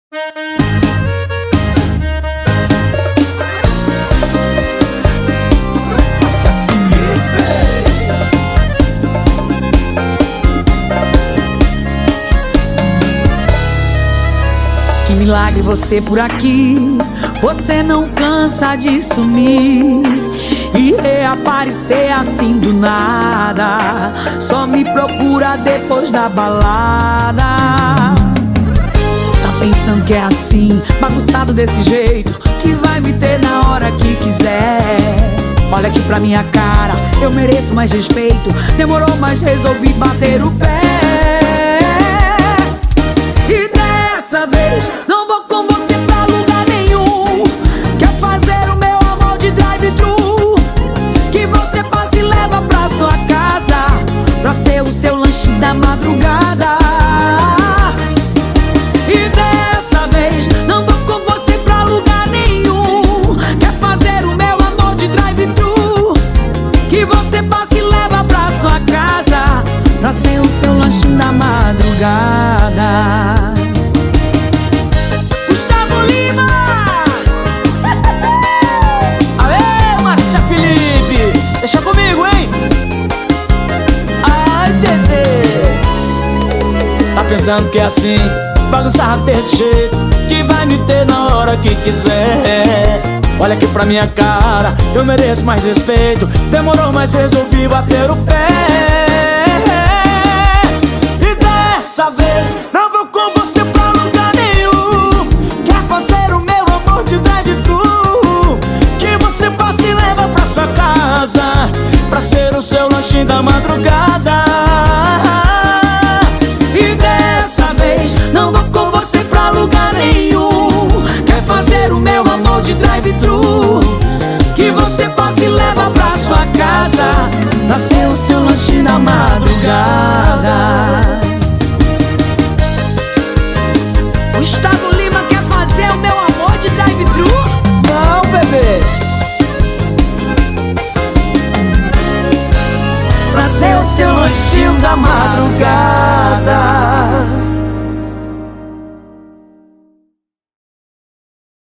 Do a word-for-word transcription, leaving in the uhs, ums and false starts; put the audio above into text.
Que milagre você por aqui, você não cansa de sumir e reaparecer assim do nada. Só me procura depois da balada. Tá pensando que é assim, bagunçado desse jeito, que vai me ter na hora que quiser. Olha aqui pra minha cara, eu mereço mais respeito. Demorou, mas resolvi bater o pé. E dessa vez não vou com você pra lugar nenhum. Quer fazer o meu amor de drive-thru, que você passa e leva pra sua casa, pra ser o seu lanche da madrugada. E dessa vez não vou com você pra lugar nenhum. Quer fazer o meu amor de drive-thru, que você passa e leva pra sua casa, pra ser o seu lanche da madrugada. Gustavo Lima! Aê, Márcia Felipe! Deixa comigo, hein? Ai, bebê! Tá pensando que é assim, bagunçado desse jeito, que vai me ter na hora que quiser. Olha aqui pra minha cara, eu mereço mais respeito. Demorou, mas resolvi bater o pé. E dessa vez não vou com você pra lugar nenhum. Quer fazer o meu amor de drive-thru, que você passa e leva pra sua casa, pra ser o seu lanche da madrugada. E dessa vez não vou com você pra lugar nenhum. Quer fazer o meu amor de drive-thru, que você passa e leva pra sua casa, pra ser o seu lanche da madrugada. Gustavo Lima quer fazer o meu amor de drive-thru? Não, bebê! Pra ser o seu lanchinho da madrugada.